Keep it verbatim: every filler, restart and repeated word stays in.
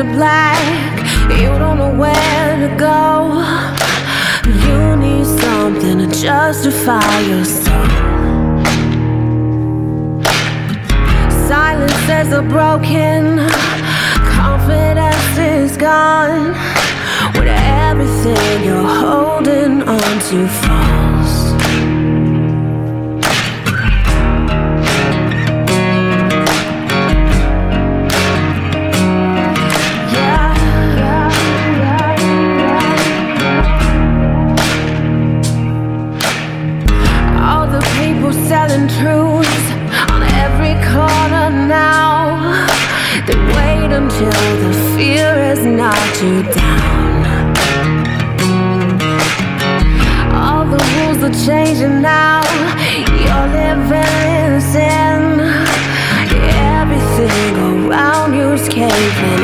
the black. You don't know where to go. You need something to justify your soul. Silences are broken, confidence is gone. When everything you're holding on to falls. Selling truths on every corner now. They wait until the fear has knocked you down. All the rules are changing now. You're living in sin. Everything around you's caving